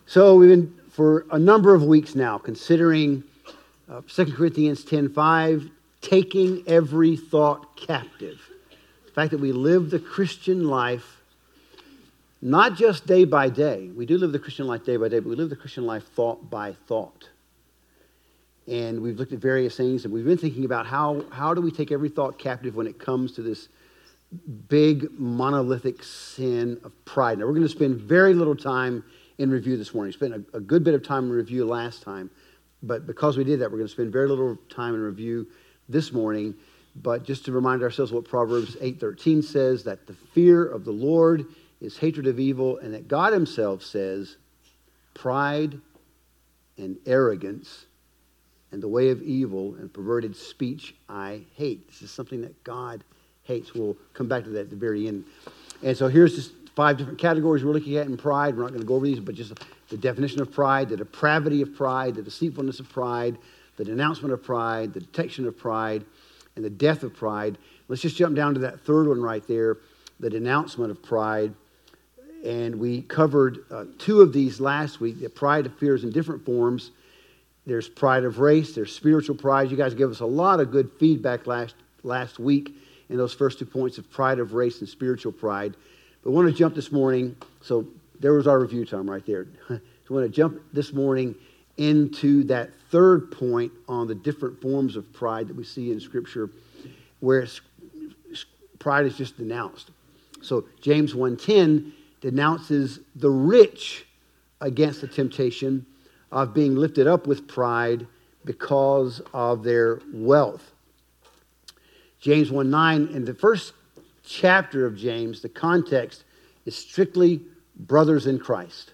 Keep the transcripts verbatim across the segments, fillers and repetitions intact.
So we've been, for a number of weeks now, considering uh, Second Corinthians ten five, taking every thought captive. The fact that we live the Christian life, not just day by day. We do live the Christian life day by day, but we live the Christian life thought by thought. And we've looked at various things, and we've been thinking about how, how do we take every thought captive when it comes to this big monolithic sin of pride. Now, we're going to spend very little time in review this morning. We spent a, a good bit of time in review last time, but because we did that, we're going to spend very little time in review this morning. But just to remind ourselves what Proverbs eight thirteen says, that the fear of the Lord is hatred of evil, and that God himself says, pride and arrogance and the way of evil and perverted speech I hate. This is something that God hates. We'll come back to that at the very end. And so here's just five different categories we're looking at in pride. We're not going to go over these, but just the definition of pride, the depravity of pride, the deceitfulness of pride, the denouncement of pride, the detection of pride, and the death of pride. Let's just jump down to that third one right there, the denouncement of pride. And we covered uh, two of these last week. The pride appears in different forms. There's pride of race. There's spiritual pride. You guys gave us a lot of good feedback last, last week in those first two points of pride of race and spiritual pride. But I want to jump this morning. So there was our review time right there. So I want to jump this morning into that third point on the different forms of pride that we see in Scripture, where it's, pride is just denounced. So James one ten denounces the rich against the temptation of being lifted up with pride because of their wealth. James one nine, in the first chapter of James, the context is strictly brothers in Christ.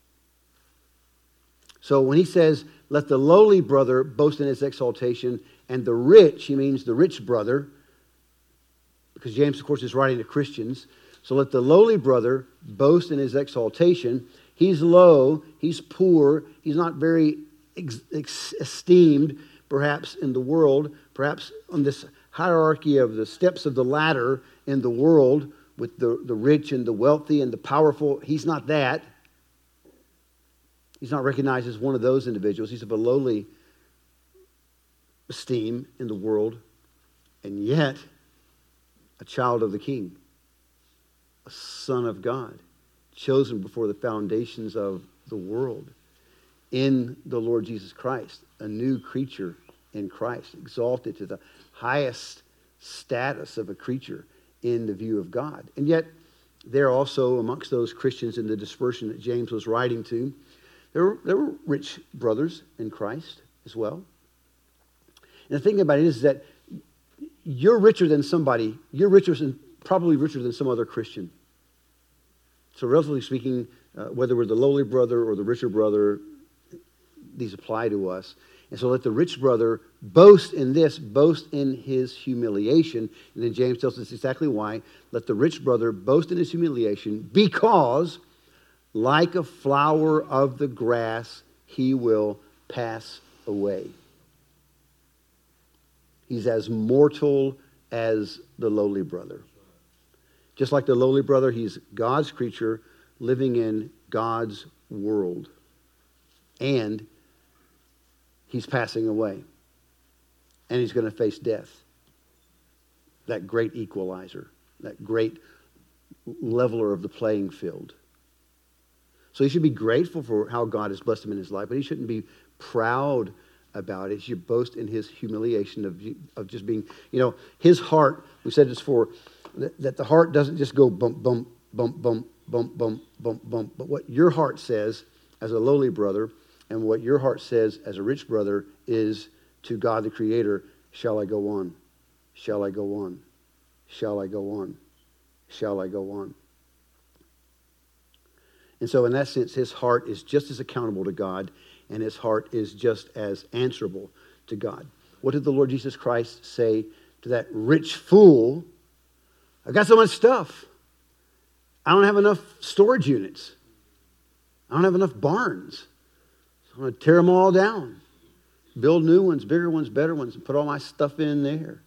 So when he says, let the lowly brother boast in his exaltation, and the rich, he means the rich brother, because James, of course, is writing to Christians. So let the lowly brother boast in his exaltation. He's low, he's poor, he's not very ex- ex- esteemed, perhaps, in the world, perhaps on this hierarchy of the steps of the ladder in the world with the, the rich and the wealthy and the powerful. He's not that. He's not recognized as one of those individuals. He's of a lowly esteem in the world, and yet a child of the King, a son of God, chosen before the foundations of the world in the Lord Jesus Christ, a new creature in Christ, exalted to the highest status of a creature in the view of God. And yet, there also, amongst those Christians in the dispersion that James was writing to, there were, there were rich brothers in Christ as well. And the thing about it is that you're richer than somebody, you're richer than, probably richer than some other Christian. So relatively speaking, uh, whether we're the lowly brother or the richer brother, these apply to us. And so let the rich brother boast in this, boast in his humiliation. And then James tells us exactly why. Let the rich brother boast in his humiliation, because like a flower of the grass, he will pass away. He's as mortal as the lowly brother. Just like the lowly brother, he's God's creature living in God's world. And he's passing away. And he's going to face death. That great equalizer. That great leveler of the playing field. So he should be grateful for how God has blessed him in his life, but he shouldn't be proud about it. He should boast in his humiliation of, of just being, you know, his heart, we said this before, that, that the heart doesn't just go bump, bump, bump, bump, bump, bump, bump, bump, but what your heart says as a lowly brother and what your heart says as a rich brother is to God the Creator, shall I go on? Shall I go on? Shall I go on? Shall I go on? And so in that sense, his heart is just as accountable to God, and his heart is just as answerable to God. What did the Lord Jesus Christ say to that rich fool? I've got so much stuff. I don't have enough storage units. I don't have enough barns. So I'm going to tear them all down. Build new ones, bigger ones, better ones, and put all my stuff in there.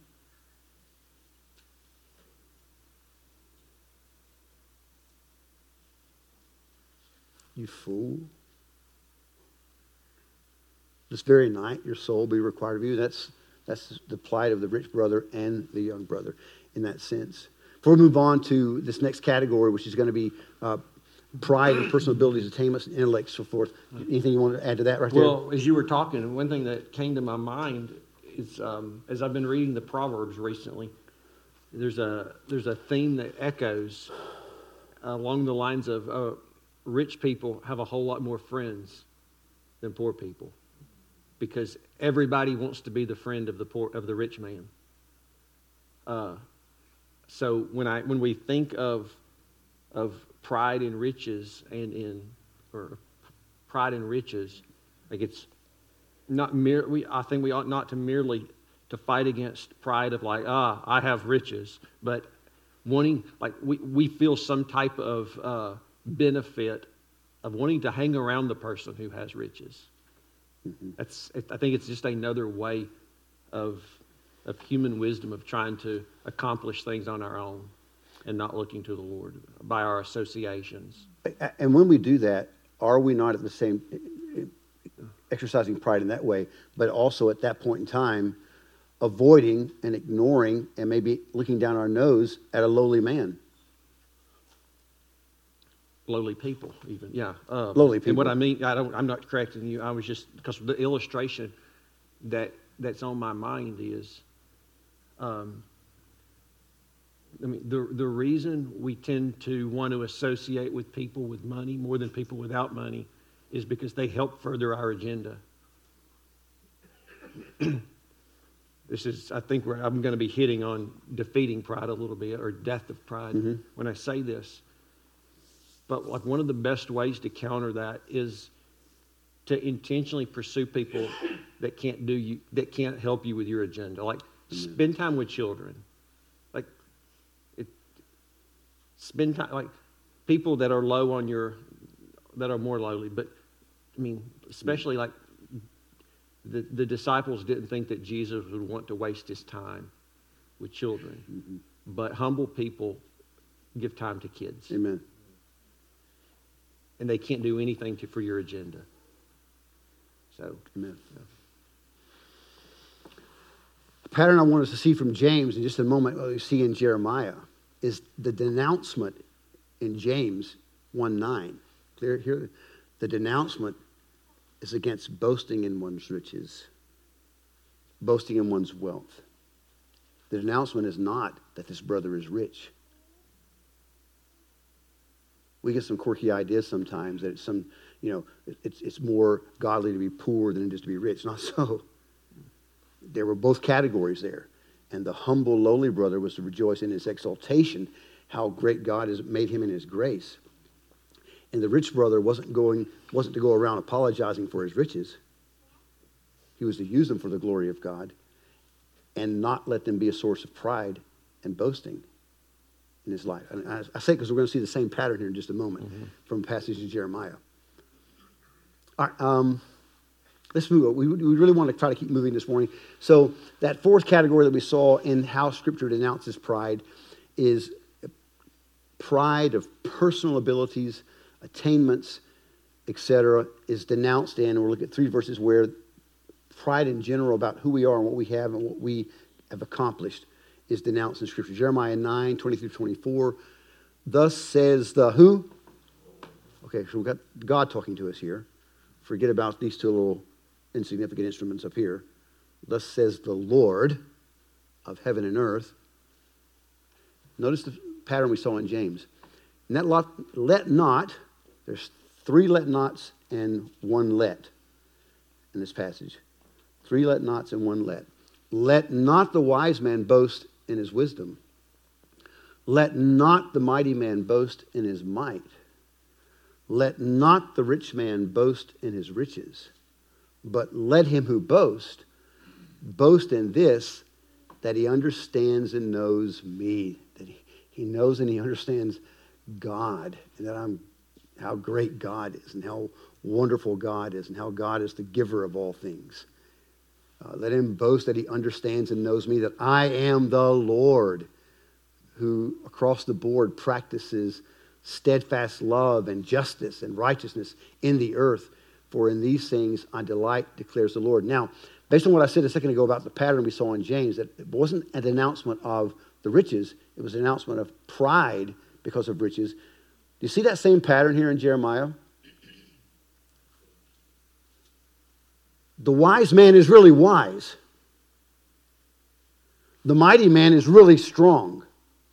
You fool. this very night your soul will be required of you. That's, that's the plight of the rich brother and the young brother in that sense. Before we move on to this next category, which is going to be uh, pride and personal abilities, attainments, and intellect, so forth. Anything you want to add to that right there? Well, as you were talking, one thing that came to my mind is, um, as I've been reading the Proverbs recently, there's a there's a theme that echoes along the lines of uh, rich people have a whole lot more friends than poor people, because everybody wants to be the friend of the poor of the rich man. Uh, so when I when we think of of pride in riches and in or pride in riches, like it's not mere. We I think we ought not to merely to fight against pride of like ah I have riches, but wanting like we we feel some type of uh, benefit of wanting to hang around the person who has riches. Mm-hmm. That's I think it's just another way of of human wisdom of trying to accomplish things on our own and not looking to the Lord by our associations. And when we do that, are we not at the same exercising pride in that way, but also at that point in time avoiding and ignoring and maybe looking down our nose at a lowly man? Lowly people, even, yeah. Uh, lowly people. And what I mean, I don't, I'm not correcting you. I was just, because the illustration that that's on my mind is, um, I mean, the the reason we tend to want to associate with people with money more than people without money is because they help further our agenda. This is, I think, where I'm going to be hitting on defeating pride a little bit, or death of pride, mm-hmm. when I say this. But like one of the best ways to counter that is to intentionally pursue people that can't do you, that can't help you with your agenda. Like mm-hmm. spend time with children. Like it, spend time like people that are low on your, that are more lowly. But I mean, especially like the the disciples didn't think that Jesus would want to waste his time with children, mm-hmm. but humble people give time to kids. Amen. And they can't do anything to, for your agenda. So, amen. Yeah. The pattern I want us to see from James in just a moment, what we see in Jeremiah, is the denouncement in James one nine. Clear here? The denouncement is against boasting in one's riches, boasting in one's wealth. The denouncement is not that this brother is rich. We get some quirky ideas sometimes that it's some, you know, it's it's more godly to be poor than it is to be rich. Not so. There were both categories there. And the humble, lowly brother was to rejoice in his exaltation, how great God has made him in his grace. And the rich brother wasn't going, wasn't to go around apologizing for his riches. He was to use them for the glory of God and not let them be a source of pride and boasting in his life. And I, I say because we're going to see the same pattern here in just a moment mm-hmm. from a passage in Jeremiah. All right, um, let's move on. We, we really want to try to keep moving this morning. So that fourth category that we saw in how Scripture denounces pride is pride of personal abilities, attainments, et cetera, is denounced in, and we'll look at three verses where pride in general about who we are and what we have and what we have accomplished is denounced in Scripture. Jeremiah nine, twenty through twenty-four. Thus says the who? Okay, so we've got God talking to us here. Forget about these two little insignificant instruments up here. Thus says the Lord of heaven and earth. Notice the pattern we saw in James. And that lot, let not, there's three let nots and one let in this passage. Three let nots and one let. Let not the wise man boast in his wisdom. Let not the mighty man boast in his might. Let not the rich man boast in his riches. But let him who boasts boast in this, that he understands and knows me. That he, he knows and he understands God. And that I'm how great God is and how wonderful God is and how God is the giver of all things. Uh, let him boast that he understands and knows me, that I am the Lord who across the board practices steadfast love and justice and righteousness in the earth. For in these things I delight, declares the Lord. Now, based on what I said a second ago about the pattern we saw in James, that it wasn't an announcement of the riches, it was an announcement of pride because of riches. Do you see that same pattern here in Jeremiah? The wise man is really wise. The mighty man is really strong.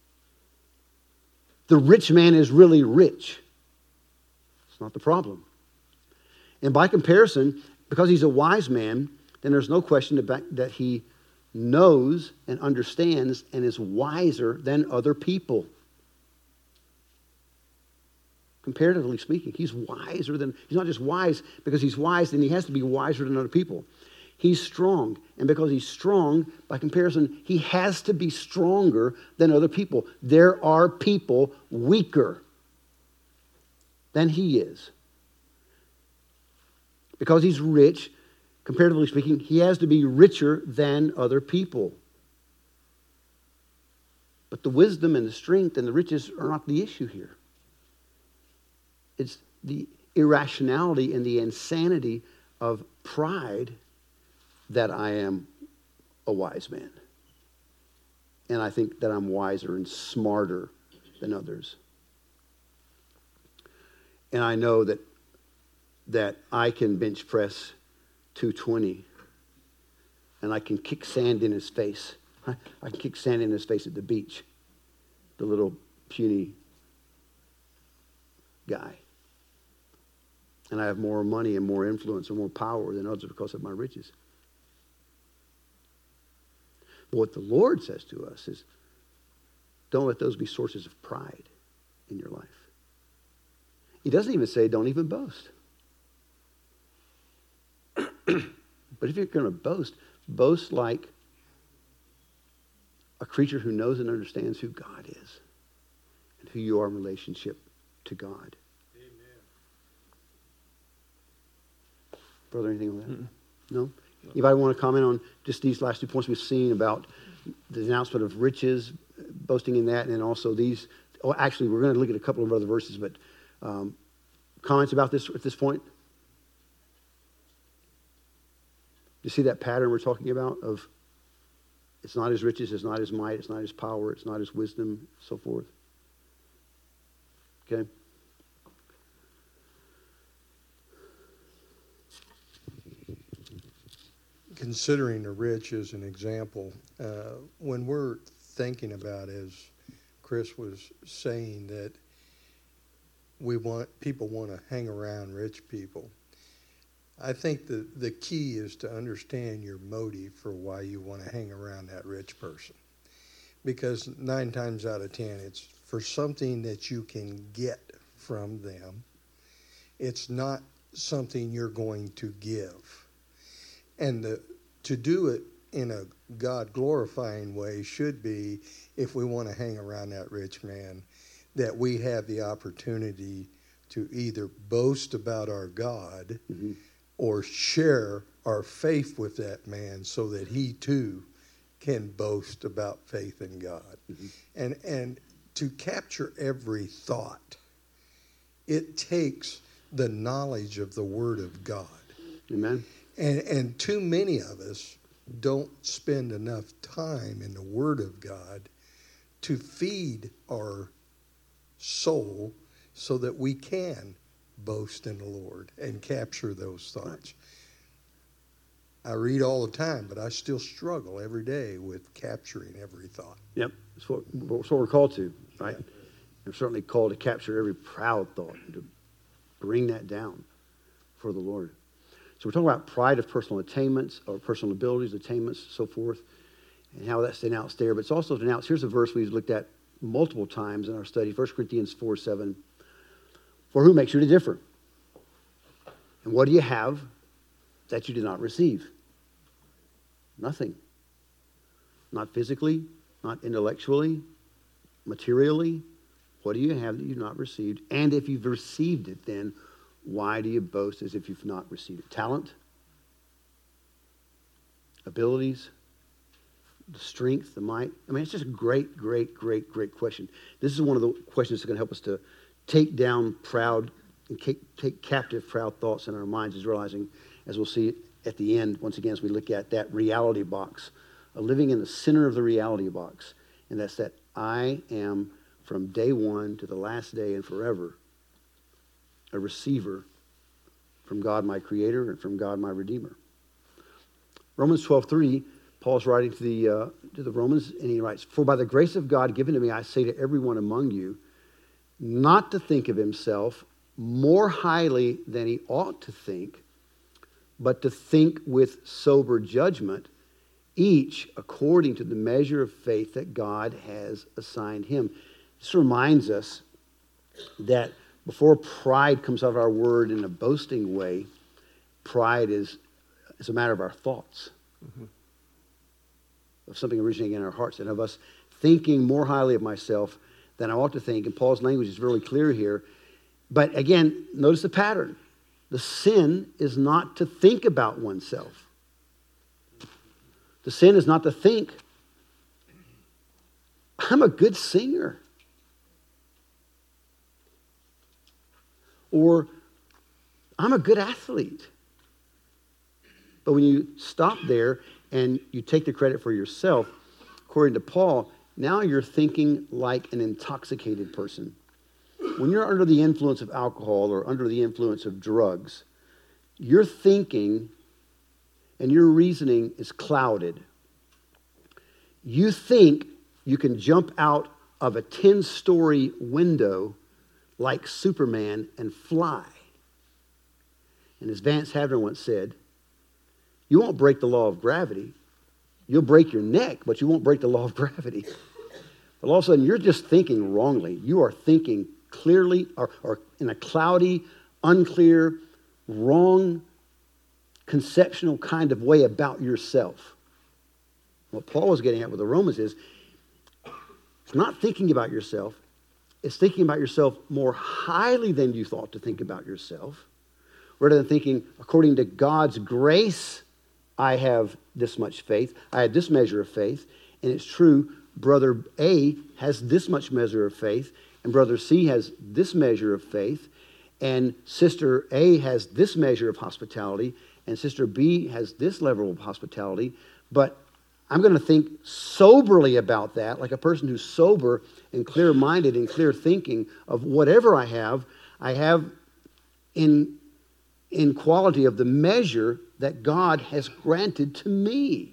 The rich man is really rich. It's not the problem. And by comparison, because he's a wise man, then there's no question that he knows and understands and is wiser than other people. Comparatively speaking, he's wiser than, he's not just wise because he's wise, then he has to be wiser than other people. He's strong, and because he's strong, by comparison, he has to be stronger than other people. There are people weaker than he is. Because he's rich, comparatively speaking, he has to be richer than other people. But the wisdom and the strength and the riches are not the issue here. It's the irrationality and the insanity of pride that I am a wise man. And I think that I'm wiser and smarter than others. And I know that that I can bench press two twenty and I can kick sand in his face. I can kick sand in his face at the beach. The little puny guy. And I have more money and more influence and more power than others because of my riches. But what the Lord says to us is, don't let those be sources of pride in your life. He doesn't even say, don't even boast. But if you're going to boast, boast like a creature who knows and understands who God is and who you are in relationship to God. Amen. Brother, anything on that? Mm-mm. No? Anybody want to comment on just these last two points we've seen about the announcement of riches, boasting in that, and then also these? Oh, actually, we're going to look at a couple of other verses, but um, comments about this at this point? You see that pattern we're talking about of it's not his riches, it's not his might, it's not his power, it's not his wisdom, so forth. Okay? Considering the rich as an example, uh, when we're thinking about, as Chris was saying, that we want people want to hang around rich people, I think the, the key is to understand your motive for why you want to hang around that rich person. Because nine times out of ten, it's for something that you can get from them. It's not something you're going to give. And the, to do it in a God-glorifying way should be, if we want to hang around that rich man, that we have the opportunity to either boast about our God, mm-hmm. or share our faith with that man so that he too can boast about faith in God. Mm-hmm. And and to capture every thought, it takes the knowledge of the Word of God. Amen. And and too many of us don't spend enough time in the Word of God to feed our soul so that we can boast in the Lord and capture those thoughts. I read all the time, but I still struggle every day with capturing every thought. Yep, that's what, that's what we're called to, right? Yeah. We're certainly called to capture every proud thought and to bring that down for the Lord. So we're talking about pride of personal attainments or personal abilities, attainments, so forth, and how that's denounced there. But it's also denounced. Here's a verse we've looked at multiple times in our study, First Corinthians four seven. For who makes you to differ? And what do you have that you did not receive? Nothing. Not physically, not intellectually, materially. What do you have that you've not received? And if you've received it, then why do you boast as if you've not received it? Talent? Abilities? The strength? The might? I mean, it's just a great, great, great, great question. This is one of the questions that's going to help us to take down proud and take captive proud thoughts in our minds is realizing, as we'll see at the end, once again, as we look at that reality box, of living in the center of the reality box. And that's that I am, from day one to the last day and forever, a receiver from God, my Creator, and from God, my Redeemer. Romans twelve three, Paul's writing to the, uh, to the Romans, and he writes, "For by the grace of God given to me, I say to everyone among you, not to think of himself more highly than he ought to think, but to think with sober judgment, each according to the measure of faith that God has assigned him." This reminds us that before pride comes out of our word in a boasting way, pride is, is a matter of our thoughts, mm-hmm. of something originating in our hearts, and of us thinking more highly of myself than I ought to think. And Paul's language is really clear here. But again, notice the pattern. The sin is not to think about oneself. The sin is not to think, I'm a good singer. Or I'm a good athlete. But when you stop there and you take the credit for yourself, according to Paul, now you're thinking like an intoxicated person. When you're under the influence of alcohol or under the influence of drugs, your thinking and your reasoning is clouded. You think you can jump out of a ten-story window like Superman and fly. And as Vance Havner once said, you won't break the law of gravity. You'll break your neck, but you won't break the law of gravity. But all of a sudden, you're just thinking wrongly. You are thinking clearly or, or in a cloudy, unclear, wrong, conceptual kind of way about yourself. What Paul was getting at with the Romans is, it's not thinking about yourself. It's thinking about yourself more highly than you thought to think about yourself, rather than thinking, according to God's grace, I have this much faith. I have this measure of faith. And it's true, brother A has this much measure of faith, and brother C has this measure of faith, and sister A has this measure of hospitality, and sister B has this level of hospitality. But I'm going to think soberly about that, like a person who's sober and clear-minded and clear thinking of whatever I have, I have in, in quality of the measure that God has granted to me.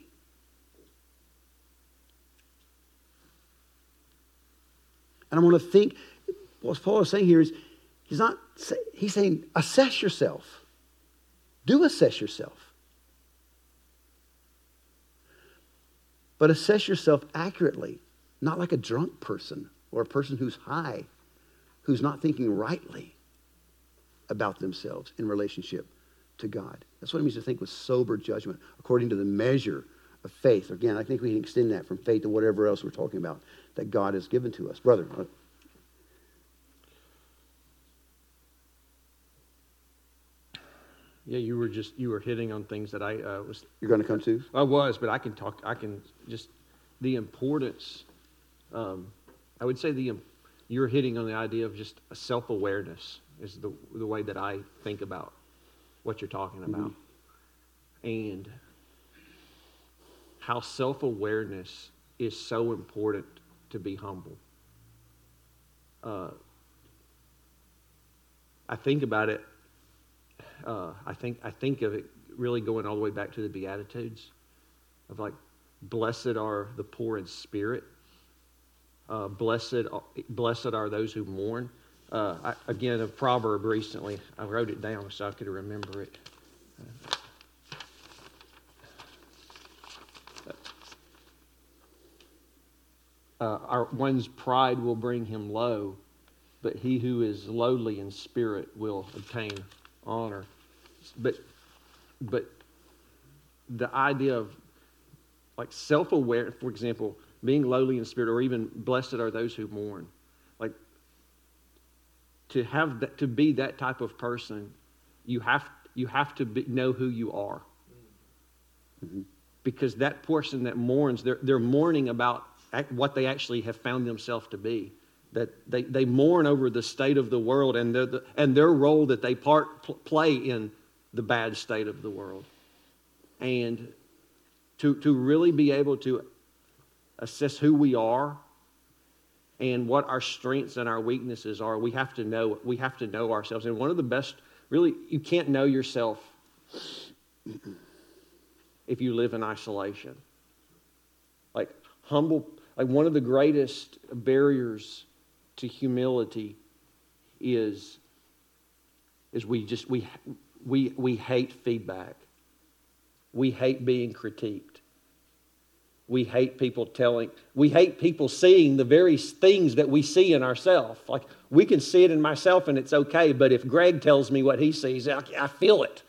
And I want to think, what Paul is saying here is, he's not, he's saying, assess yourself. Do assess yourself. But assess yourself accurately, not like a drunk person or a person who's high, who's not thinking rightly about themselves in relationship to God. That's what it means to think with sober judgment, according to the measure of faith. Again, I think we can extend that from faith to whatever else we're talking about that God has given to us. Brother. Yeah, you were just, you were hitting on things that I uh, was... You're going to come to? I was, but I can talk, I can just, the importance, um, I would say the, you're hitting on the idea of just a self-awareness is the the way that I think about what you're talking about. Mm-hmm. And how self-awareness is so important to be humble. Uh, I think about it, Uh, I think I think of it really going all the way back to the Beatitudes, of like, blessed are the poor in spirit, uh, blessed blessed are those who mourn. Uh, I, again, a proverb recently. I wrote it down so I could remember it. Uh, our one's pride will bring him low, but he who is lowly in spirit will obtain honor. But but the idea of like self-aware, for example, being lowly in spirit, or even blessed are those who mourn, like to have that, to be that type of person, you have you have to be, know who you are, mm-hmm. because that person that mourns, they're they're mourning about what they actually have found themselves to be. that they, they mourn over the state of the world and their, the, and their role that they part pl- play in the bad state of the world. And to, to really be able to assess who we are and what our strengths and our weaknesses are, we have to know, we have to know ourselves. And one of the best, really, you can't know yourself if you live in isolation. Like humble, like one of the greatest barriers to humility is, is we just, we, we, we hate feedback. We hate being critiqued. We hate people telling, we hate people seeing the very things that we see in ourselves. Like, we can see it in myself and it's okay, but if Greg tells me what he sees, I, I feel it.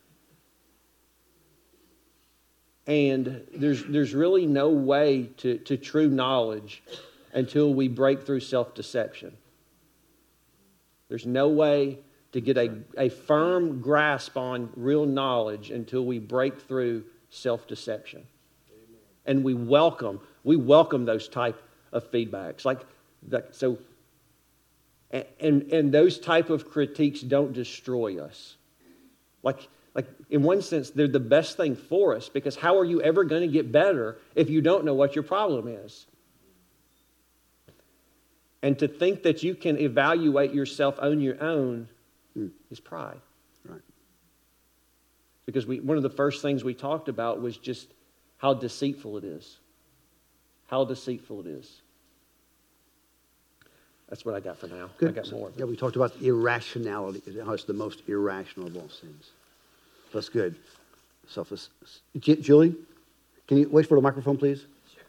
And there's there's really no way to, to true knowledge until we break through self-deception. There's no way to get a, a firm grasp on real knowledge until we break through self-deception. And we welcome, we welcome those type of feedbacks. Like that, so, and and those type of critiques don't destroy us. Like, like in one sense, they're the best thing for us, because how are you ever going to get better if you don't know what your problem is? And to think that you can evaluate yourself on your own mm. is pride. Right. Because we, one of the first things we talked about was just how deceitful it is. How deceitful it is. That's what I got for now. Good. I got more. Yeah, we talked about irrationality, how it's the most irrational of all sins. That's good. Selfless. Julie, can you wait for the microphone, please?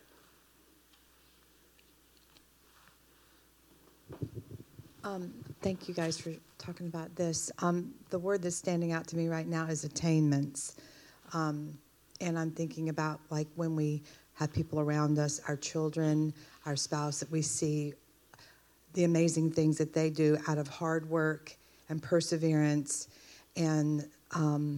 Um, thank you guys for talking about this. Um, the word that's standing out to me right now is attainments. Um, and I'm thinking about like when we have people around us, our children, our spouse, that we see the amazing things that they do out of hard work and perseverance and um,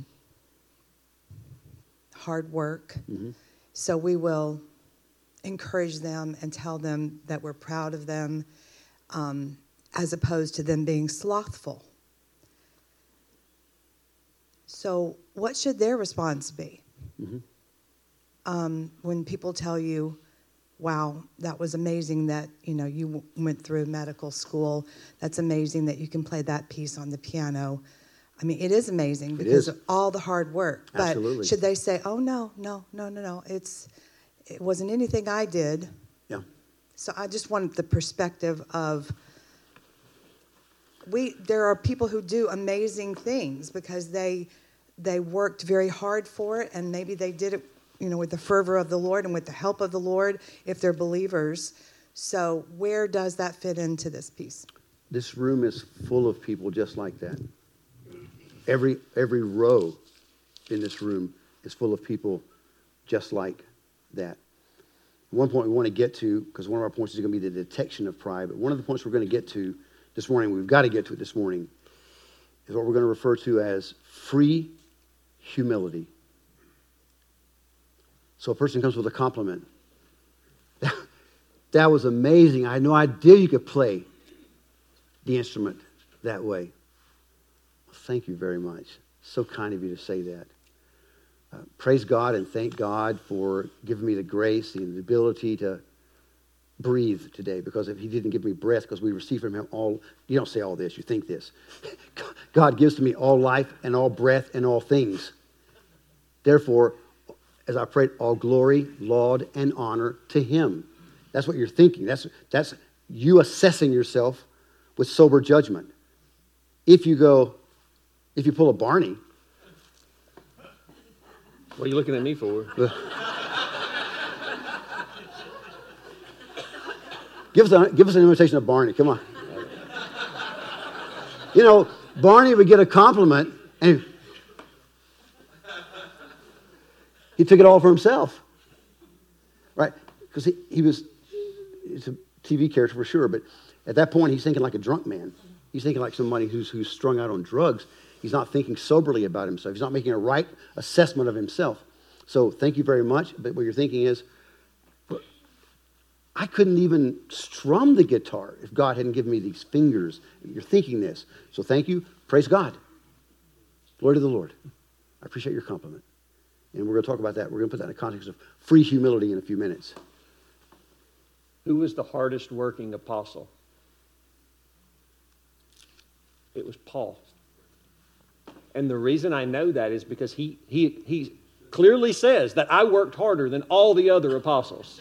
hard work. Mm-hmm. So we will encourage them and tell them that we're proud of them, um, as opposed to them being slothful. So what should their response be? Mm-hmm. Um, when people tell you, wow, that was amazing that, you know, you w- went through medical school. That's amazing that you can play that piece on the piano. I mean, it is amazing because of all the hard work. Absolutely. But should they say, oh, no, no, no, no, no, it's, it wasn't anything I did. Yeah. So I just wanted the perspective of, we, there are people who do amazing things because they, they worked very hard for it, and maybe they did it, you know, with the fervor of the Lord and with the help of the Lord, if they're believers. So where does that fit into this piece? This room is full of people just like that. Every every row in this room is full of people just like that. One point we want to get to, because one of our points is going to be the detection of pride, but one of the points we're going to get to this morning, we've got to get to it this morning, is what we're going to refer to as free humility. So a person comes with a compliment. That, that was amazing. I had no idea you could play the instrument that way. Well, thank you very much. So kind of you to say that. Uh, praise God and thank God for giving me the grace and the ability to breathe today, because if he didn't give me breath, because we receive from him all, you don't say all this, you think this. God gives to me all life and all breath and all things. Therefore, as I prayed, all glory, laud, and honor to him. That's what you're thinking. That's, that's you assessing yourself with sober judgment. If you go, if you pull a Barney. What are you looking at me for? Give us, a, give us an imitation of Barney. Come on. You know, Barney would get a compliment, and he took it all for himself. Right? Because he, he was, it's a T V character for sure, but at that point, he's thinking like a drunk man. He's thinking like somebody who's, who's strung out on drugs. He's not thinking soberly about himself. He's not making a right assessment of himself. So thank you very much. But what you're thinking is, I couldn't even strum the guitar if God hadn't given me these fingers. You're thinking this. So thank you. Praise God. Glory to the Lord. I appreciate your compliment. And we're going to talk about that. We're going to put that in the context of free humility in a few minutes. Who was the hardest working apostle? It was Paul. And the reason I know that is because he, he, he clearly says that I worked harder than all the other apostles.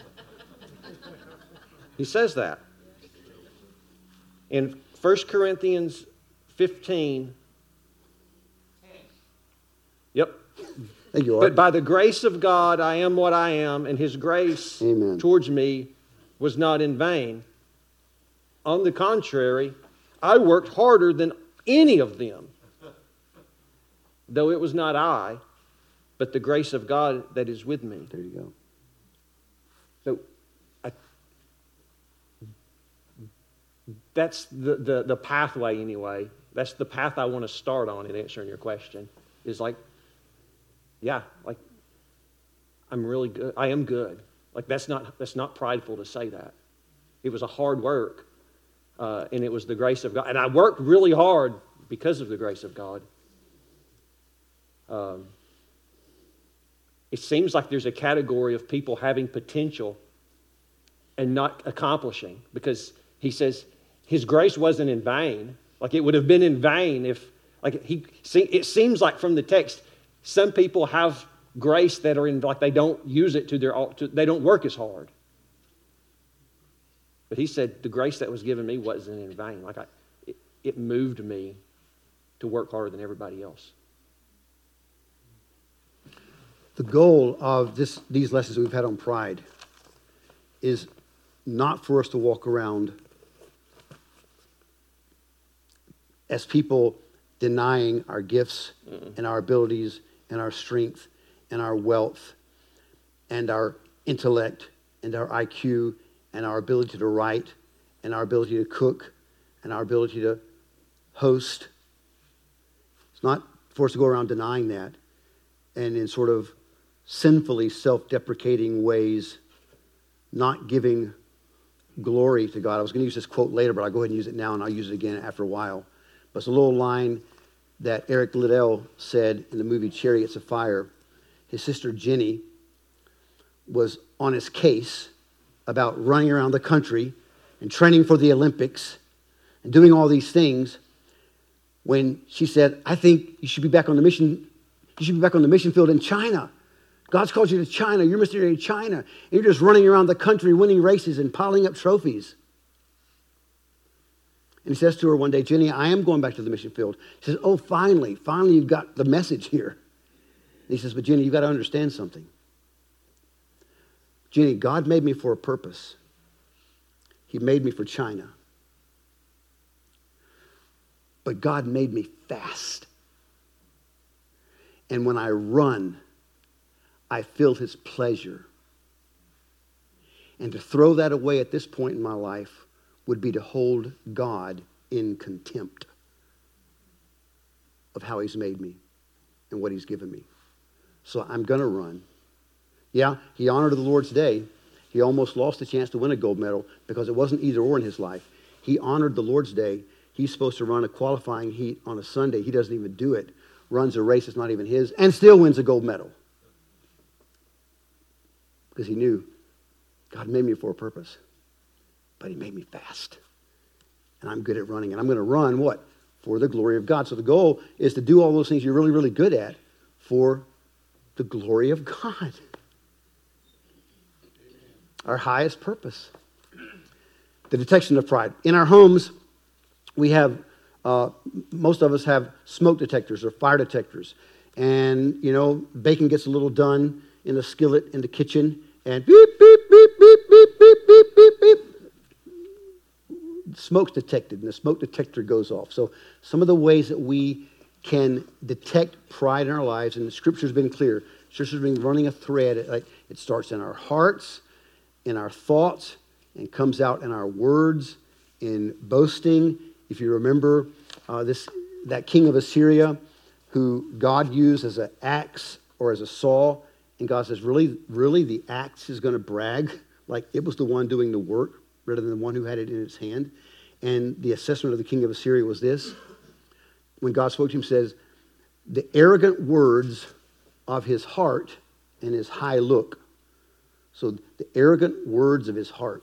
He says that. In First Corinthians fifteen. Yep. Thank you, Art. But by the grace of God, I am what I am, and His grace Amen. towards me was not in vain. On the contrary, I worked harder than any of them, though it was not I, but the grace of God that is with me. There you go. So, I, that's the, the, the pathway anyway. That's the path I want to start on in answering your question. Is like, yeah, like, I'm really good. I am good. Like, that's not that's not prideful to say that. It was a hard work, uh, and it was the grace of God. And I worked really hard because of the grace of God. Um, it seems like there's a category of people having potential and not accomplishing, because he says His grace wasn't in vain. Like, it would have been in vain if, like, he. See, it seems like from the text, some people have grace that are in, like, they don't use it to their, to, they don't work as hard. But he said the grace that was given me wasn't in vain. Like, I, it, it moved me to work harder than everybody else. The goal of this, these lessons that we've had on pride is not for us to walk around as people denying our gifts Mm-mm. and our abilities and our strength and our wealth and our intellect and our I Q and our ability to write and our ability to cook and our ability to host. It's not for us to go around denying that and in sort of sinfully self-deprecating ways, not giving glory to God. I was going to use this quote later, but I'll go ahead and use it now, and I'll use it again after a while. But it's a little line that Eric Liddell said in the movie Chariots of Fire. His sister Jenny was on his case about running around the country and training for the Olympics and doing all these things when she said, I think you should be back on the mission, you should be back on the mission field in China. God's called you to China. You're missionary in China. And you're just running around the country winning races and piling up trophies. And he says to her one day, Jenny, I am going back to the mission field. She says, oh, finally, finally you've got the message here. And he says, but Jenny, you've got to understand something. Jenny, God made me for a purpose. He made me for China. But God made me fast. And when I run, I feel His pleasure. And to throw that away at this point in my life would be to hold God in contempt of how He's made me and what He's given me. So I'm going to run. Yeah, he honored the Lord's Day. He almost lost the chance to win a gold medal because it wasn't either or in his life. He honored the Lord's Day. He's supposed to run a qualifying heat on a Sunday. He doesn't even do it. Runs a race that's not even his and still wins a gold medal. Because he knew God made me for a purpose. But He made me fast. And I'm good at running. And I'm going to run what? For the glory of God. So the goal is to do all those things you're really, really good at for the glory of God. Our highest purpose. The detection of pride. In our homes, we have, uh, most of us have smoke detectors or fire detectors. And, you know, bacon gets a little done in the skillet in the kitchen. And beep, beep, beep, beep, beep, beep, beep, beep, beep. Smoke's detected, and the smoke detector goes off. So some of the ways that we can detect pride in our lives, and the Scripture's been clear. Scripture's been running a thread. It, like, it starts in our hearts, in our thoughts, and comes out in our words, in boasting. If you remember uh, this, that king of Assyria, who God used as an axe or as a saw, and God says, really, really, the axe is going to brag like it was the one doing the work rather than the one who had it in its hand. And the assessment of the king of Assyria was this. When God spoke to him, says, the arrogant words of his heart and his high look. So the arrogant words of his heart.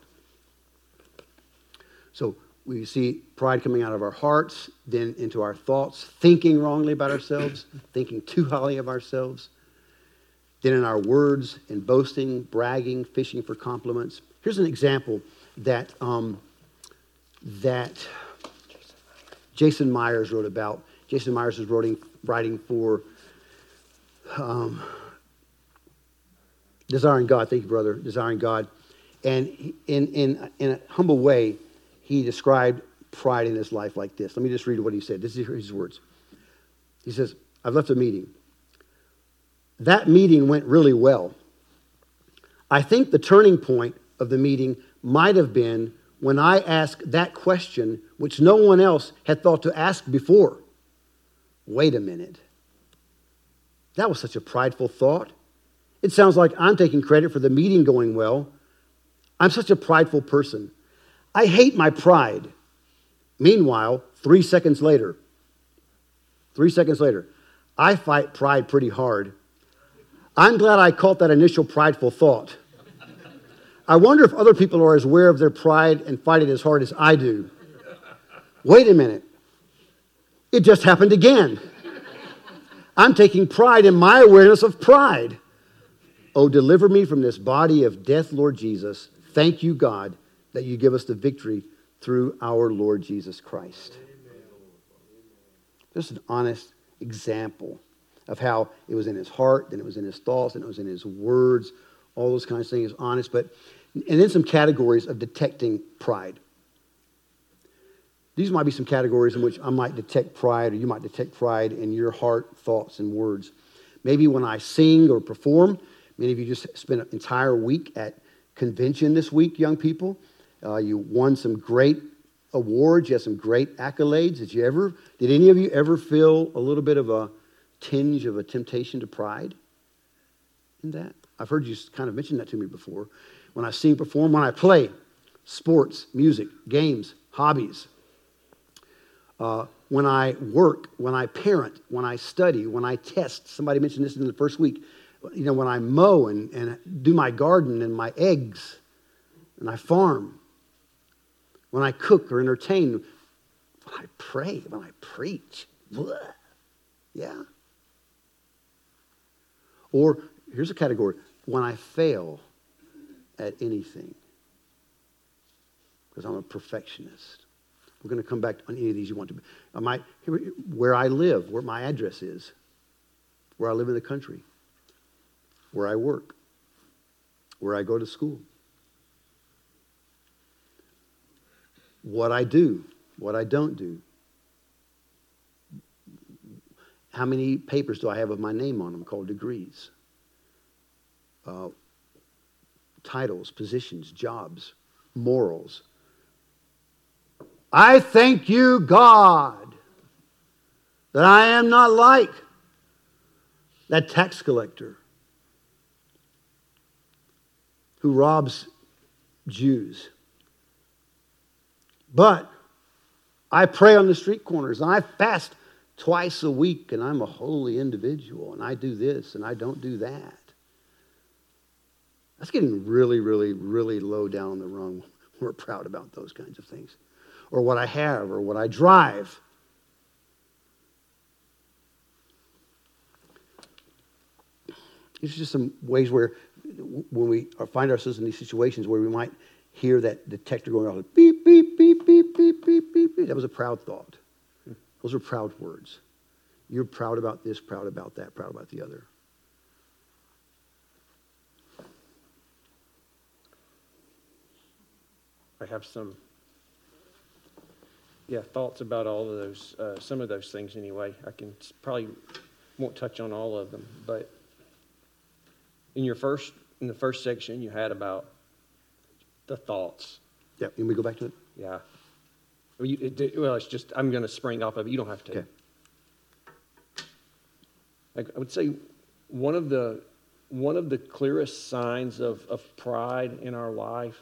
So we see pride coming out of our hearts, then into our thoughts, thinking wrongly about ourselves, thinking too highly of ourselves. Then in our words, in boasting, bragging, fishing for compliments. Here's an example that um, that Jason Myers wrote about. Jason Myers is writing, writing for um, Desiring God. Thank you, brother. Desiring God. And in, in, in a humble way, he described pride in his life like this. Let me just read what he said. This is his words. He says, I've left a meeting. That meeting went really well. I think the turning point of the meeting might have been when I asked that question, which no one else had thought to ask before. Wait a minute. That was such a prideful thought. It sounds like I'm taking credit for the meeting going well. I'm such a prideful person. I hate my pride. Meanwhile, three seconds later, three seconds later, I fight pride pretty hard. I'm glad I caught that initial prideful thought. I wonder if other people are as aware of their pride and fight it as hard as I do. Wait a minute. It just happened again. I'm taking pride in my awareness of pride. Oh, deliver me from this body of death, Lord Jesus. Thank you, God, that you give us the victory through our Lord Jesus Christ. Just an honest example of how it was in his heart, then it was in his thoughts, and it was in his words, all those kinds of things, honest. But, and then some categories of detecting pride. These might be some categories in which I might detect pride, or you might detect pride in your heart, thoughts, and words. Maybe when I sing or perform. Many of you just spent an entire week at convention this week, young people. Uh, you won some great awards. You had some great accolades. Did you ever, did any of you ever feel a little bit of a tinge of a temptation to pride in that? I've heard you kind of mention that to me before. When I sing, perform, when I play, sports, music, games, hobbies. Uh, when I work, when I parent, when I study, when I test. Somebody mentioned this in the first week. You know, when I mow and, and do my garden and my eggs and I farm. When I cook or entertain. When I pray, when I preach. Blah. Yeah. Or here's a category. When I fail at anything. Because I'm a perfectionist. We're going to come back on any of these you want to. I might, where I live, where my address is. Where I live in the country. Where I work. Where I go to school. What I do. What I don't do. How many papers do I have with my name on them called degrees? Uh, titles, positions, jobs, morals. I thank you, God, that I am not like that tax collector who robs Jews. But I pray on the street corners and I fast twice a week and I'm a holy individual and I do this and I don't do that. That's getting really, really, really low down the rung. We're proud about those kinds of things. Or what I have or what I drive. These are just some ways where when we find ourselves in these situations where we might hear that detector going off, beep, beep, beep, beep, beep, beep, beep, beep. That was a proud thought. Those are proud words. You're proud about this, proud about that, proud about the other. I have some, yeah, thoughts about all of those, uh, some of those things anyway. I can probably won't touch on all of them, but in your first, in the first section, you had about the thoughts. Yeah, can we go back to it? Yeah. Well, you, it, well it's just, I'm going to spring off of it. You don't have to. Okay. Like, I would say one of the one of the clearest signs of, of pride in our life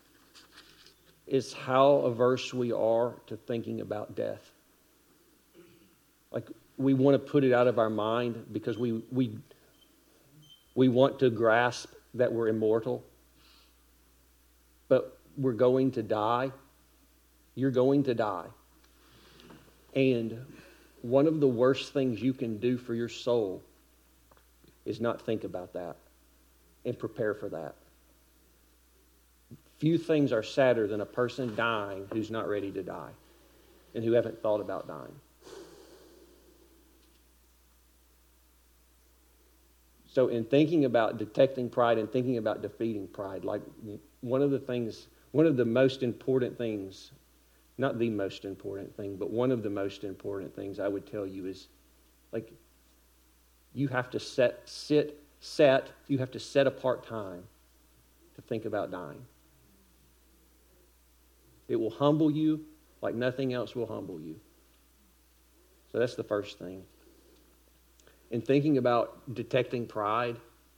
is how averse we are to thinking about death. Like, we want to put it out of our mind because we we we want to grasp that we're immortal. But we're going to die. You're going to die. And one of the worst things you can do for your soul is not think about that and prepare for that. Few things are sadder than a person dying who's not ready to die and who haven't thought about dying. So in thinking about detecting pride and thinking about defeating pride, like one of the things, one of the most important things, not the most important thing, but one of the most important things I would tell you is, like, you have to set, sit, set, you have to set apart time to think about dying. It will humble you like nothing else will humble you. So that's the first thing. In thinking about detecting pride,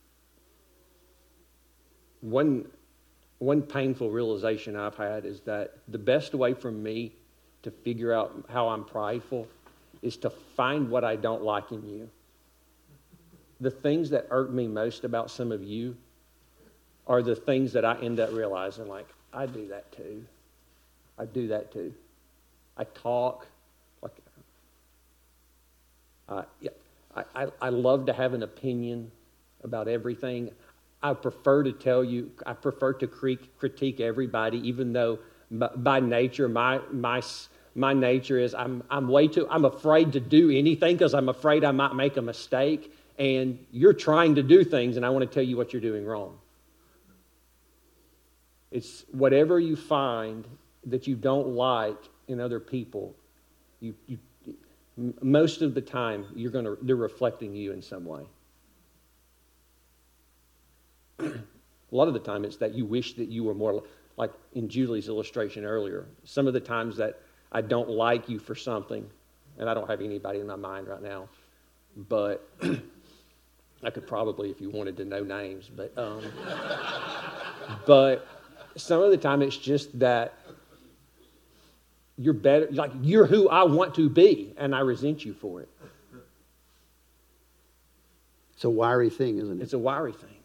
one, one painful realization I've had is that the best way for me to figure out how I'm prideful is to find what I don't like in you. The things that irk me most about some of you are the things that I end up realizing, like, I do that too. I do that too. I talk like, uh, yeah. I, I love to have an opinion about everything. I prefer to tell you, I prefer to critique everybody, even though by nature, my my my nature is I'm I'm way too, I'm afraid to do anything because I'm afraid I might make a mistake. And you're trying to do things, and I want to tell you what you're doing wrong. It's whatever you find that you don't like in other people, you you. Most of the time, you're going to, they're reflecting you in some way. A lot of the time, it's that you wish that you were more, like in Julie's illustration earlier. Some of the times that I don't like you for something, and I don't have anybody in my mind right now, but I could probably, if you wanted to know names, but um, but some of the time, it's just that you're better, like you're who I want to be, and I resent you for it. It's a wiry thing, isn't it? It's a wiry thing.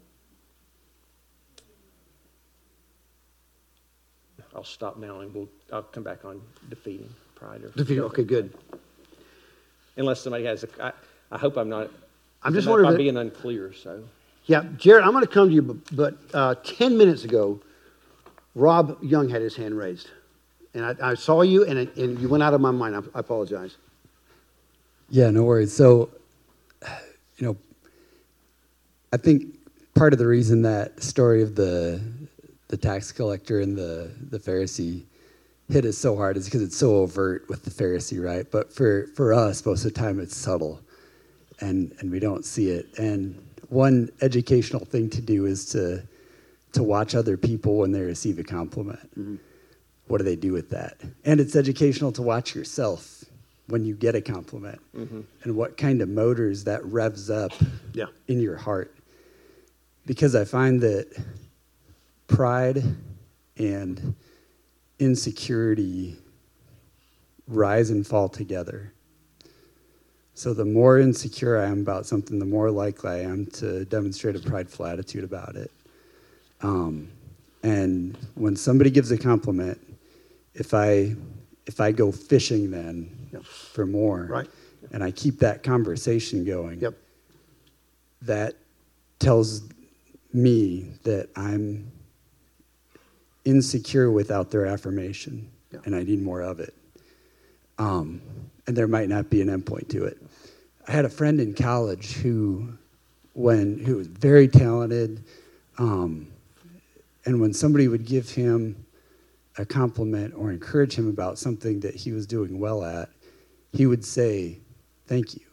I'll stop now, and we'll I'll come back on defeating pride. Or Defeating. Okay, good. Unless somebody has a, I, I hope I'm not. I'm just I'm wondering. I'm being unclear. So. Yeah, Jared, I'm going to come to you, but, but uh, ten minutes ago, Rob Young had his hand raised. And I, I saw you, and, it, and you went out of my mind. I, I apologize. Yeah, no worries. So, you know, I think part of the reason that story of the the tax collector and the, the Pharisee hit us so hard is because it's so overt with the Pharisee, right? But for, for us, most of the time, it's subtle, and, and we don't see it. And one educational thing to do is to to watch other people when they receive a compliment. Mm-hmm. What do they do with that? And it's educational to watch yourself when you get a compliment, mm-hmm. and what kind of motors that revs up yeah. in your heart. Because I find that pride and insecurity rise and fall together. So the more insecure I am about something, the more likely I am to demonstrate a prideful attitude about it. Um, and when somebody gives a compliment, If I if I go fishing then yep. for more, right. and I keep that conversation going, yep. that tells me that I'm insecure without their affirmation, yep. and I need more of it. Um, and there might not be an endpoint to it. I had a friend in college who, when who was very talented, um, and when somebody would give him a compliment or encourage him about something that he was doing well at, he would say, "Thank you."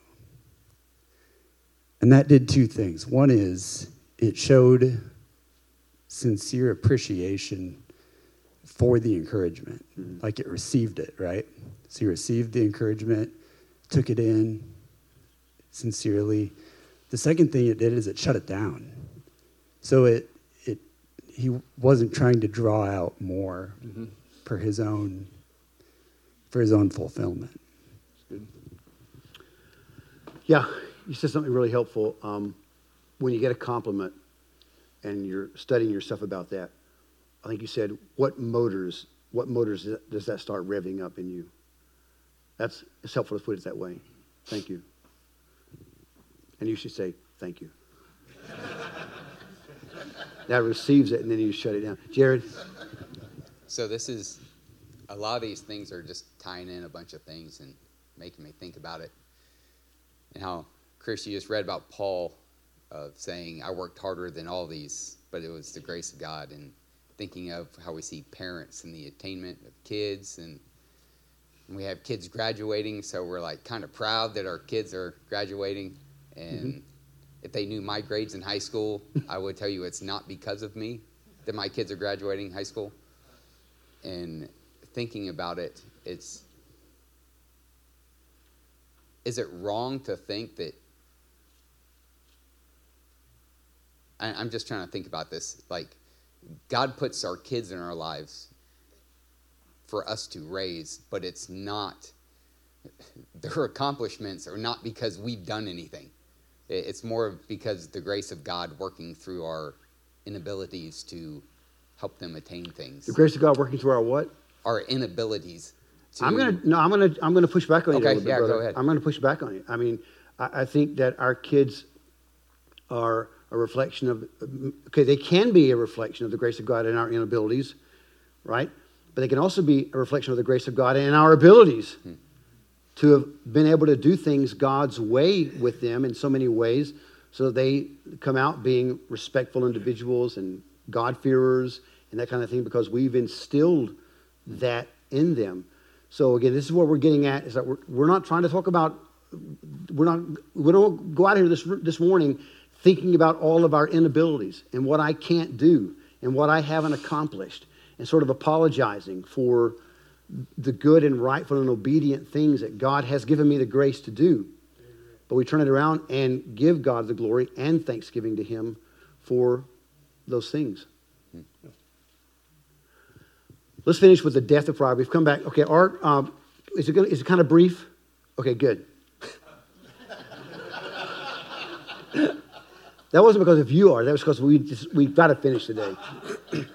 And that did two things. One is it showed sincere appreciation for the encouragement, mm-hmm. like it received it, right? So he received the encouragement, took it in sincerely. the second thing it did is it shut it down. So it it he wasn't trying to draw out more mm-hmm. for his own for his own fulfillment. Good. Yeah, you said something really helpful. Um, when you get a compliment and you're studying yourself about that, I think you said, what motors, what motors does that start revving up in you? That's, it's helpful to put it that way. Thank you. And you should say, thank you. That receives it, and then you shut it down. Jared? So this is, a lot of these things are just tying in a bunch of things and making me think about it. And how, Chris, you just read about Paul of saying, I worked harder than all these, but it was the grace of God. And thinking of how we see parents and the attainment of kids, and we have kids graduating, so we're like kind of proud that our kids are graduating. And mm-hmm. if they knew my grades in high school, I would tell you it's not because of me that my kids are graduating high school. And thinking about it, it's, is it wrong to think that, I, I'm just trying to think about this, like, God puts our kids in our lives for us to raise, but it's not, their accomplishments are not because we've done anything. It's more because the grace of God working through our inabilities to help them attain things. The grace of God working through our what? Our inabilities. To... I'm gonna no. I'm gonna I'm gonna push back on you. Okay, a little bit, yeah, brother. go ahead. I'm gonna push back on you. I mean, I, I think that our kids are a reflection of. Okay, they can be a reflection of the grace of God in our inabilities, right? But they can also be a reflection of the grace of God in our abilities hmm. to have been able to do things God's way with them in so many ways, so that they come out being respectful individuals and God-fearers and that kind of thing, because we've instilled that in them. So again, this is what we're getting at, is that we're, we're not trying to talk about, we're not, we don't go out here this, this morning thinking about all of our inabilities and what I can't do and what I haven't accomplished and sort of apologizing for the good and rightful and obedient things that God has given me the grace to do. But we turn it around and give God the glory and thanksgiving to Him for those things. Let's finish with the death of pride. We've come back. Okay, Art, um, is it gonna, is it kind of brief? Okay, good. That wasn't because of you, Art. That was because we just we've got to finish today. And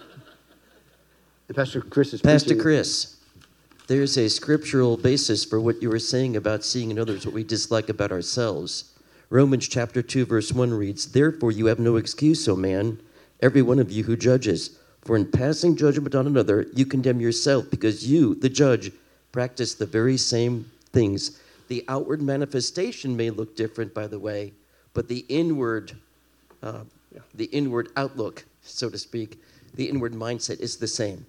Pastor Chris is Pastor preaching. Chris, there's a scriptural basis for what you were saying about seeing in others what we dislike about ourselves. Romans chapter two, verse one reads, "Therefore you have no excuse, O man, every one of you who judges. For in passing judgment on another, you condemn yourself, because you, the judge, practice the very same things." The outward manifestation may look different, by the way, but the inward, uh, yeah. the inward outlook, so to speak, the inward mindset is the same.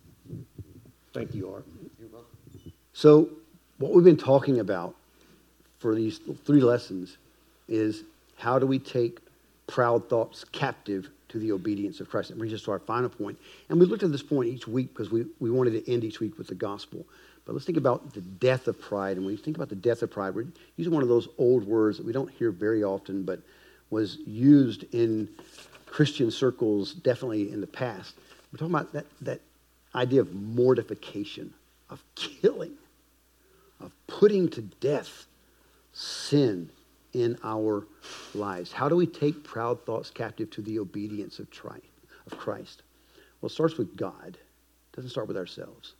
Thank you, Art. You're welcome. So what we've been talking about for these three lessons is how do we take proud thoughts captive to the obedience of Christ. It brings us to our final point. And we looked at this point each week because we, we wanted to end each week with the gospel. But let's think about the death of pride. And when you think about the death of pride, we're using one of those old words that we don't hear very often, but was used in Christian circles definitely in the past. We're talking about that, that idea of mortification, of killing, of putting to death sin in our lives. How do we take proud thoughts captive to the obedience of Christ? Well, it starts with God. It doesn't start with ourselves.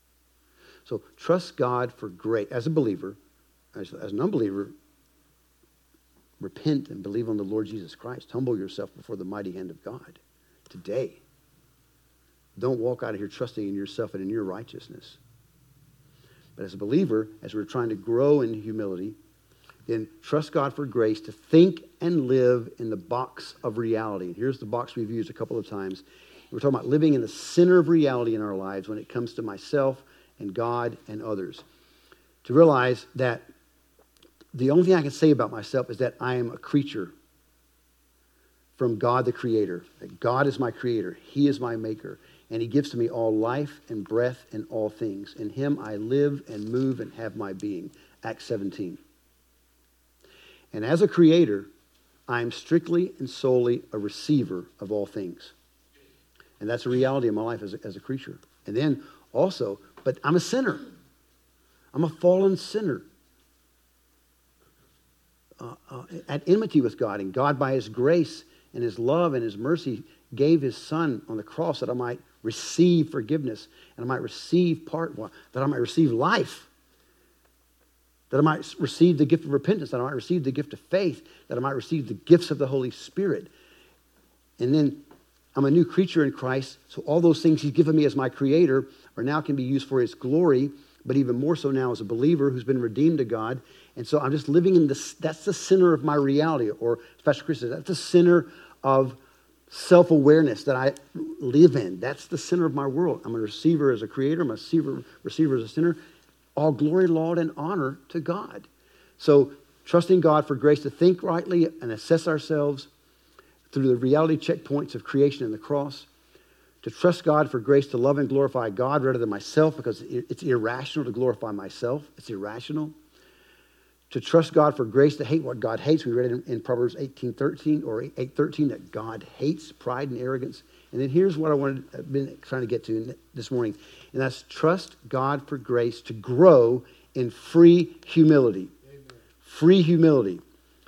So trust God for grace. As a believer, as, as an unbeliever, repent and believe on the Lord Jesus Christ. Humble yourself before the mighty hand of God today. Don't walk out of here trusting in yourself and in your righteousness. But as a believer, as we're trying to grow in humility, then trust God for grace to think and live in the box of reality. And here's the box we've used a couple of times. We're talking about living in the center of reality in our lives when it comes to myself and God and others. To realize that the only thing I can say about myself is that I am a creature from God the Creator. That God is my creator. He is my maker. And He gives to me all life and breath and all things. In Him I live and move and have my being. Acts seventeen. And as a creator, I am strictly and solely a receiver of all things. And that's a reality of my life as a, as a creature. And then also, but I'm a sinner. I'm a fallen sinner. Uh, uh, at enmity with God. And God, by his grace and his love and his mercy, gave his son on the cross that I might receive forgiveness and I might receive part, that I might receive life, that I might receive the gift of repentance, that I might receive the gift of faith, that I might receive the gifts of the Holy Spirit. And then I'm a new creature in Christ, so all those things he's given me as my creator are now can be used for his glory, but even more so now as a believer who's been redeemed to God. And so I'm just living in this, that's the center of my reality, or as Pastor Chris says, that's the center of self-awareness that I live in. That's the center of my world. I'm a receiver as a creator, I'm a receiver, receiver as a sinner. All glory, laud, and honor to God. So trusting God for grace to think rightly and assess ourselves through the reality checkpoints of creation and the cross. To trust God for grace to love and glorify God rather than myself, because it's irrational to glorify myself. It's irrational. To trust God for grace to hate what God hates. We read it in, in Proverbs eighteen thirteen or eight thirteen that God hates pride and arrogance. And then here's what I wanted, I've been trying to get to this morning. And that's trust God for grace to grow in free humility. Amen. Free humility.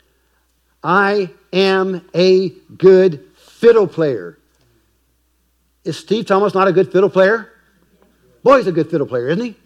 I am a good fiddle player. Is Steve Thomas not a good fiddle player? Boy, he's a good fiddle player, isn't he?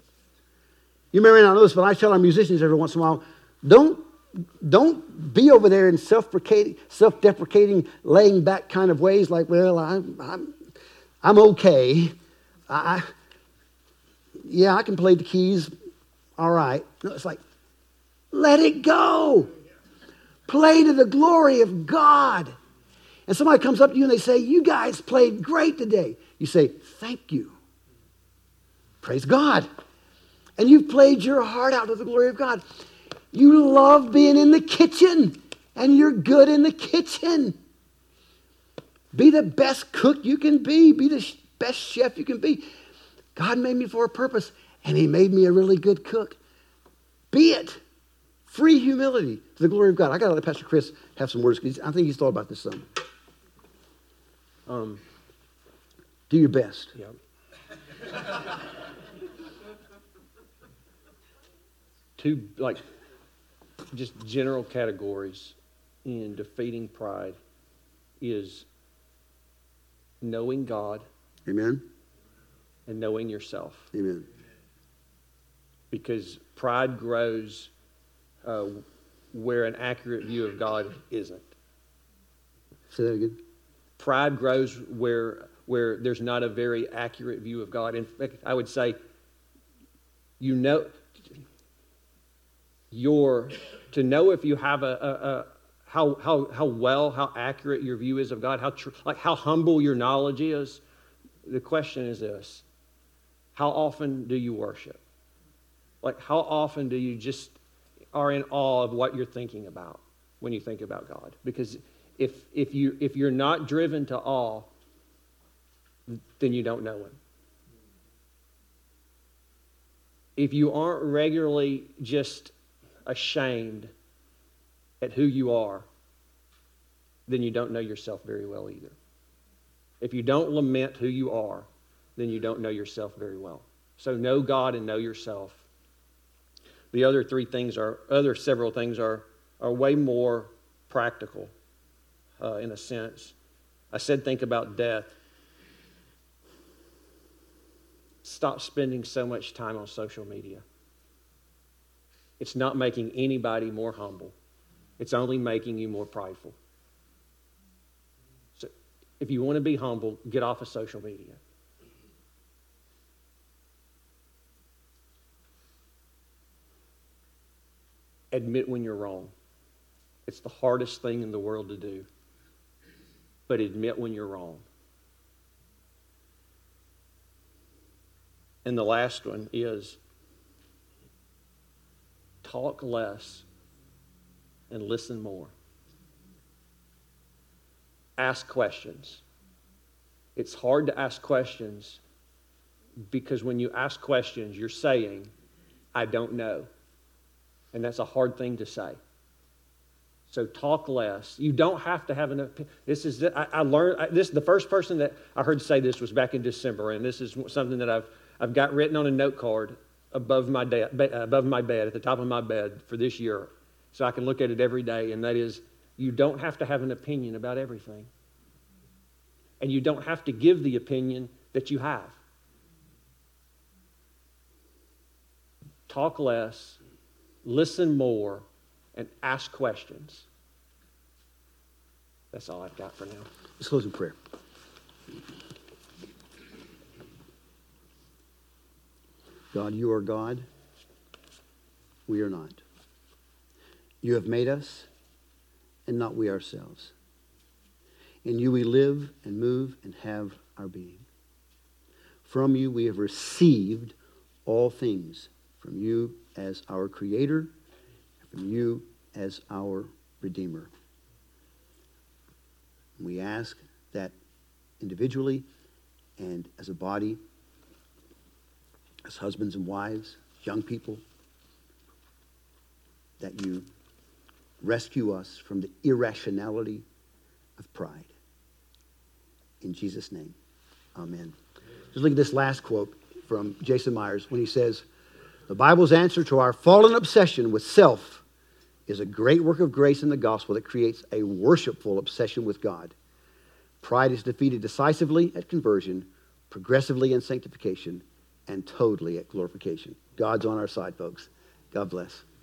You may not know this, but I tell our musicians every once in a while, don't, don't be over there in self-deprecating, self-deprecating, laying back kind of ways like, well, I'm, I'm, I'm okay. I, yeah, I can play the keys. All right. No, it's like, let it go. Play to the glory of God. And somebody comes up to you and they say, you guys played great today. You say, thank you. Praise God. And you've played your heart out to the glory of God. You love being in the kitchen, and you're good in the kitchen. Be the best cook you can be. Be the best chef you can be. God made me for a purpose, and he made me a really good cook. Be it. Free humility to the glory of God. I got to let Pastor Chris have some words, because I think he's thought about this some. Um, Do your best. Yeah. Two, like, just general categories in defeating pride is knowing God. Amen. And knowing yourself. Amen. Because pride grows uh, where an accurate view of God isn't. Say that again. Pride grows where where there's not a very accurate view of God. In fact, I would say, you know, your to know if you have a, a, a how how how well how accurate your view is of God, how tr- like how humble your knowledge is. The question is this: how often do you worship? Like, how often do you just are in awe of what you're thinking about when you think about God? Because if if you if you're not driven to awe, then you don't know him. If you aren't regularly just ashamed at who you are, then you don't know yourself very well either. If you don't lament who you are, then you don't know yourself very well. So know God and know yourself. The other three things are, other several things are, are way more practical uh, in a sense. I said think about death. Stop spending so much time on social media. It's not making anybody more humble. It's only making you more prideful. So if you want to be humble, get off of social media. Admit when you're wrong. It's the hardest thing in the world to do. But admit when you're wrong. And the last one is talk less and listen more. Ask questions. It's hard to ask questions because when you ask questions, you're saying, I don't know. And that's a hard thing to say. So talk less. You don't have to have an opinion. This is, I, I learned, I, this, the first person that I heard say this was back in December, and this is something that I've, I've got written on a note card above my, de- above my bed, at the top of my bed for this year, so I can look at it every day, and that is, you don't have to have an opinion about everything. And you don't have to give the opinion that you have. Talk less, listen more, and ask questions. That's all I've got for now. Let's close in prayer. God, you are God. We are not. You have made us, and not we ourselves. In you we live and move and have our being. From you we have received all things, from you as our Creator, and from you as our Redeemer. We ask that individually and as a body, as husbands and wives, young people, that you rescue us from the irrationality of pride. In Jesus' name, amen. Just look at this last quote from Jason Myers when he says, the Bible's answer to our fallen obsession with self is a great work of grace in the gospel that creates a worshipful obsession with God. Pride is defeated decisively at conversion, progressively in sanctification, and totally at glorification. God's on our side, folks. God bless.